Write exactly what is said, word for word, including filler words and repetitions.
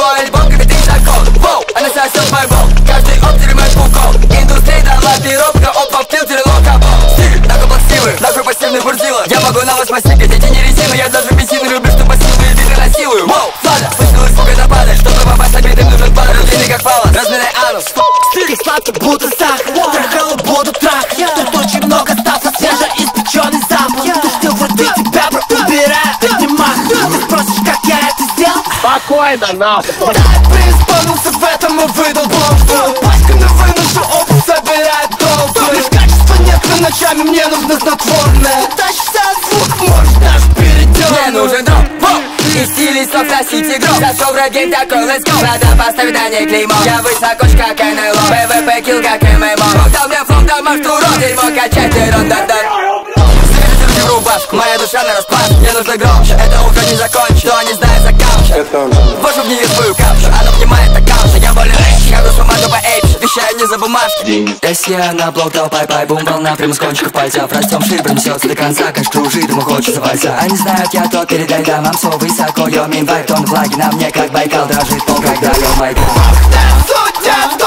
мой альбом, как ты закон. Воу, она сосет мой бол. Каждый обтер мой кукол. Индустрия дала пиробка, опа, в фильтре локабо. Стиль, такой плаксивый, такой пассивный бурзила. Я могу на вас посикать, эти не резины. Я даже бензин люблю, что пассивные биты насилую. Воу, ладно, спустил испуга нападать. Чтобы попасть на битым нужен пар, длинный как фалос. Размерный анус. Стиль сладко, будто сахар. Трахала, буду трахать. Тут очень много стафа, свежеиспеченный запах. Ты стил вроде тебя, бро, убирай, ты не мах. Ты спросишь, как я это сделал? Спокойно, нахуй. Да, преисполнился в этом и выдал бомбу. Пачка на выношу, опыт собирает толпы. Лишь качества нет, но ночами мне нужно снотворное. Тащишься от звук, можешь даже переделать. Мне нужен дроп, воу. И стиль слов носить игру. Зашел в рэп гейм такой, let's go. Надо поставить на ней клеймо. Я высокоч, как эн эл о. пэ вэ пэ килл, как эм эм о. Бог дал мне флоу, дал марш турон. Дерьмо качать, ты рон-дан-дан. Заберите рубашку, моя душа на распад. Мне нужно громче, это утро не закончит. Что они знают за капча? Вожу в нее свою капшу, она внимает аккаунт. Я более рэч, я душу могу по эйпш. Вещаю не за бумажки. Если я на блок дал пай-пай, бум, волна прямо с кончиков пальцев. Растем шире, пронесется до конца, как кружит, ему хочется вальса. Они знают, я тот, передай дамам, все высоко. Йо, мин вайп, тон влаги на мне, как Байкал. Дрожит пол, когда йо, майк. Судят